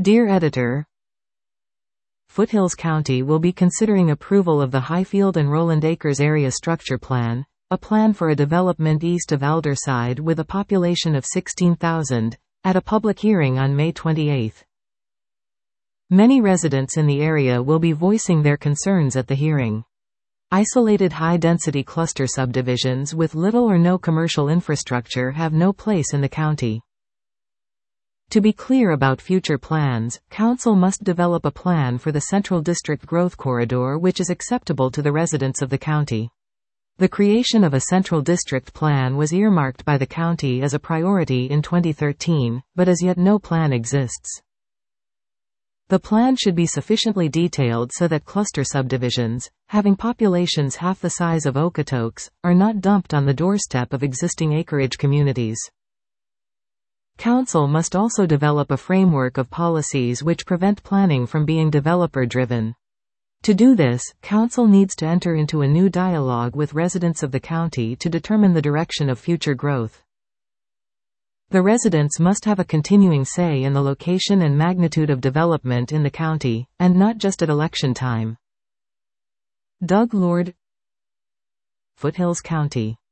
Dear Editor, Foothills County will be considering approval of the Highfield and Roland Acres Area Structure Plan, a plan for a development east of Aldersyde with a population of 16,000, at a public hearing on May 28. Many residents in the area will be voicing their concerns at the hearing. Isolated high-density cluster subdivisions with little or no commercial infrastructure have no place in the county. To be clear about future plans, Council must develop a plan for the Central District Growth Corridor which is acceptable to the residents of the county. The creation of a Central District Plan was earmarked by the county as a priority in 2013, but as yet no plan exists. The plan should be sufficiently detailed so that cluster subdivisions, having populations half the size of Okotoks, are not dumped on the doorstep of existing acreage communities. Council must also develop a framework of policies which prevent planning from being developer-driven. To do this, Council needs to enter into a new dialogue with residents of the county to determine the direction of future growth. The residents must have a continuing say in the location and magnitude of development in the county, and not just at election time. Doug Lord, Foothills County.